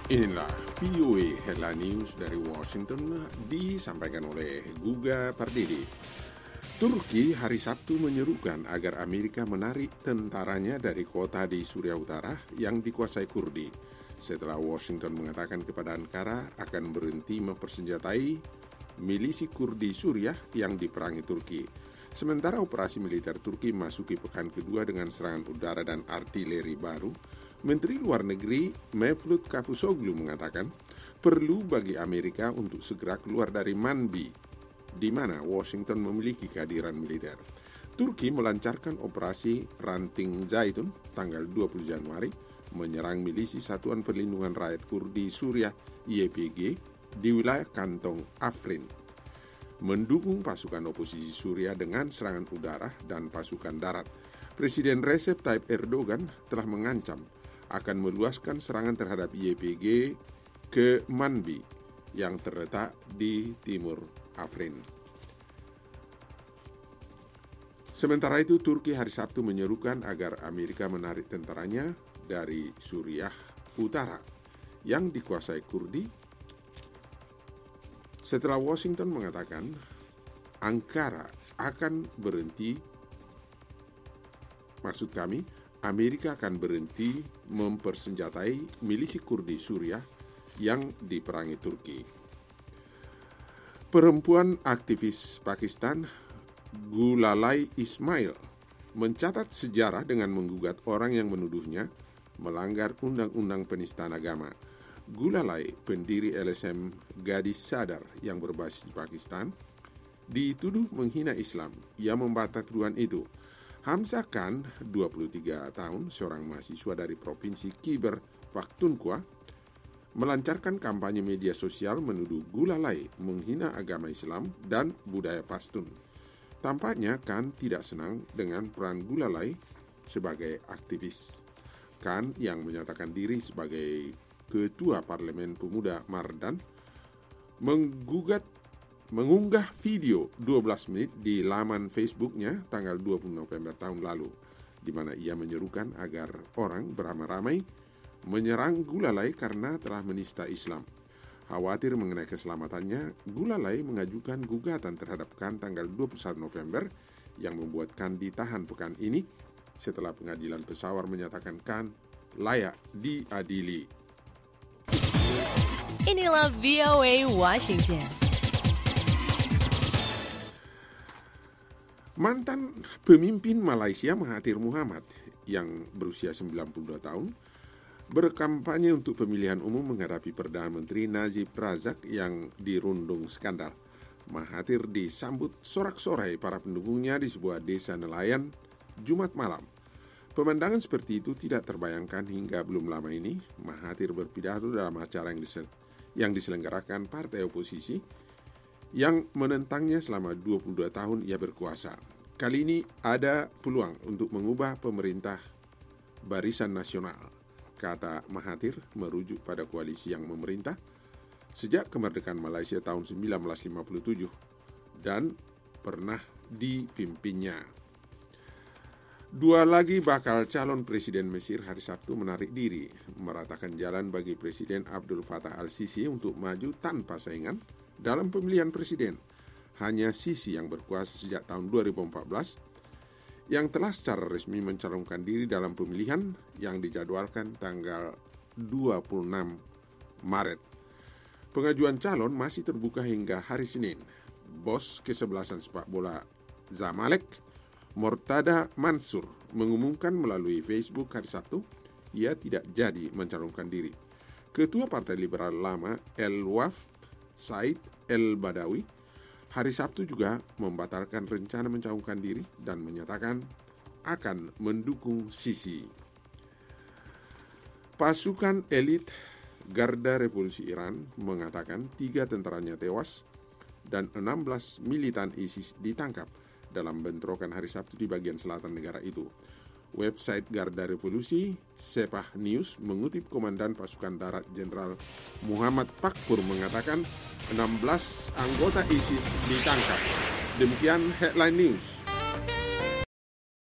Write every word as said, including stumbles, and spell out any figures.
Inilah V O A Headline News dari Washington disampaikan oleh Guga Pardede. Turki hari Sabtu menyerukan agar Amerika menarik tentaranya dari kota di Suriah Utara yang dikuasai Kurdi, setelah Washington mengatakan kepada Ankara akan berhenti mempersenjatai milisi Kurdi Suriah yang diperangi Turki. Sementara operasi militer Turki masuki pekan kedua dengan serangan udara dan artileri baru, Menteri Luar Negeri Mevlut Cavusoglu mengatakan perlu bagi Amerika untuk segera keluar dari Manbij, di mana Washington memiliki kehadiran militer. Turki melancarkan operasi Ranting Zaitun tanggal dua puluh Januari, menyerang milisi Satuan Perlindungan Rakyat Kurdi Suriah Y P G di wilayah kantong Afrin, mendukung pasukan oposisi Suriah dengan serangan udara dan pasukan darat. Presiden Recep Tayyip Erdogan telah mengancam akan meluaskan serangan terhadap Y P G ke Manbij yang terletak di timur Afrin. Sementara itu, Turki hari Sabtu menyerukan agar Amerika menarik tentaranya dari Suriah Utara yang dikuasai Kurdi, setelah Washington mengatakan Ankara akan berhenti, maksud kami, Amerika akan berhenti mempersenjatai milisi Kurdi Suriah yang diperangi Turki. Perempuan aktivis Pakistan, Gulalai Ismail, mencatat sejarah dengan menggugat orang yang menuduhnya melanggar undang-undang penistaan agama. Gulalai, pendiri L S M Gadis Sadar yang berbasis di Pakistan, dituduh menghina Islam. Ia membantah tuduhan itu. Hamzah Khan, dua puluh tiga tahun, seorang mahasiswa dari Provinsi Khyber Pakhtunkhwa, melancarkan kampanye media sosial menuduh Gulalai menghina agama Islam dan budaya Pashtun. Tampaknya Khan tidak senang dengan peran Gulalai sebagai aktivis. Khan, yang menyatakan diri sebagai Ketua Parlemen Pemuda Mardan, menggugat mengunggah video dua belas menit di laman Facebooknya tanggal dua puluh November tahun lalu, di mana ia menyerukan agar orang beramai-ramai menyerang Gulalai karena telah menista Islam. Khawatir mengenai keselamatannya, Gulalai mengajukan gugatan terhadap Khan tanggal dua puluh satu November yang membuat Khan ditahan pekan ini setelah pengadilan Peshawar menyatakan Khan layak diadili. Inilah V O A Washington. Mantan pemimpin Malaysia Mahathir Mohamad yang berusia sembilan puluh dua tahun berkampanye untuk pemilihan umum menghadapi Perdana Menteri Najib Razak yang dirundung skandal. Mahathir disambut sorak-sorai para pendukungnya di sebuah desa nelayan Jumat malam. Pemandangan seperti itu tidak terbayangkan hingga belum lama ini. Mahathir berpidato dalam acara yang, disel- yang diselenggarakan partai oposisi yang menentangnya selama dua puluh dua tahun ia berkuasa. Kali ini ada peluang untuk mengubah pemerintah barisan nasional, kata Mahathir merujuk pada koalisi yang memerintah sejak kemerdekaan Malaysia tahun sembilan belas lima puluh tujuh dan pernah dipimpinnya. Dua lagi bakal calon presiden Mesir hari Sabtu menarik diri, meratakan jalan bagi Presiden Abdul Fattah al-Sisi untuk maju tanpa saingan dalam pemilihan presiden. Hanya Sisi yang berkuasa sejak tahun dua ribu empat belas yang telah secara resmi mencalonkan diri dalam pemilihan yang dijadwalkan tanggal dua puluh enam Maret. Pengajuan calon masih terbuka hingga hari Senin. Bos kesebelasan sepak bola Zamalek, Mortada Mansur, mengumumkan melalui Facebook hari Sabtu ia tidak jadi mencalonkan diri. Ketua Partai Liberal Lama El-Wafd, Said El-Badawi, hari Sabtu juga membatalkan rencana mencalonkan diri dan menyatakan akan mendukung Sisi. Pasukan elit Garda Revolusi Iran mengatakan tiga tentaranya tewas dan enam belas militan ISIS ditangkap dalam bentrokan hari Sabtu di bagian selatan negara itu. Website Garda Revolusi, Sepah News, mengutip Komandan Pasukan Darat Jenderal Muhammad Pakpur mengatakan enam belas anggota ISIS ditangkap. Demikian Headline News.